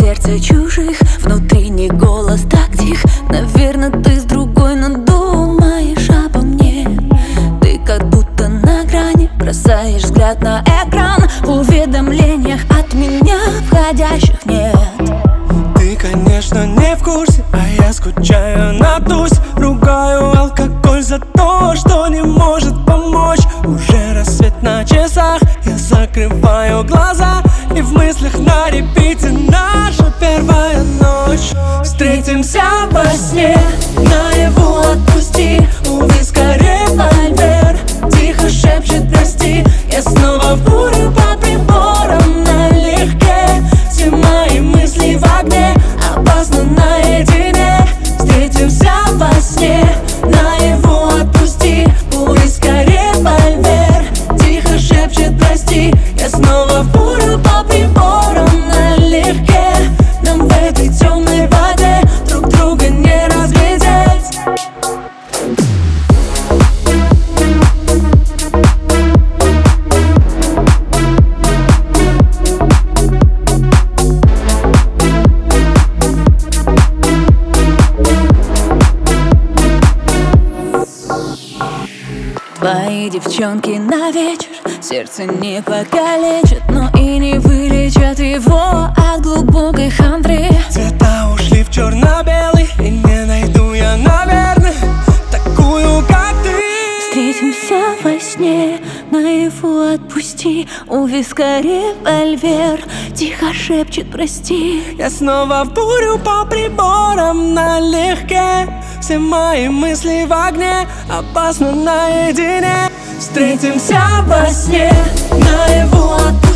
сердца чужих. Внутренний голос так тих. Наверное, ты с другой, но думаешь обо мне. Ты как будто на грани, бросаешь взгляд на экран. В уведомлениях от меня входящих нет. Ты, конечно, не в курсе, а я скучаю, надусь. Ругаю алкоголь за то, что не может помочь. Уже рассвет на часах, я закрываю глаза, и в мыслях на репите наша первая ночь. Встретимся во сне, наяву отпусти. У виска револьвер тихо шепчет прости. Я снова в бурю по приборам налегке. Все мои мысли в огне, опасно наедине. Встретимся во сне, наяву отпусти. У виска револьвер тихо шепчет прости. Я снова в бурю по приборам налегке. Нам в этой темной воде друг друга не разглядеть. Твои девчонки на вечер сердце не покалечат, но и не вылечат его от глубокой хандры. Цвета ушли в черно-белый, и не найду я, наверное, такую, как ты. Встретимся во сне, наяву отпусти. У виска револьвер тихо шепчет прости. Я снова в бурю по приборам налегке. Все мои мысли в огне, опасно наедине. Встретимся во сне, наяву отпусти.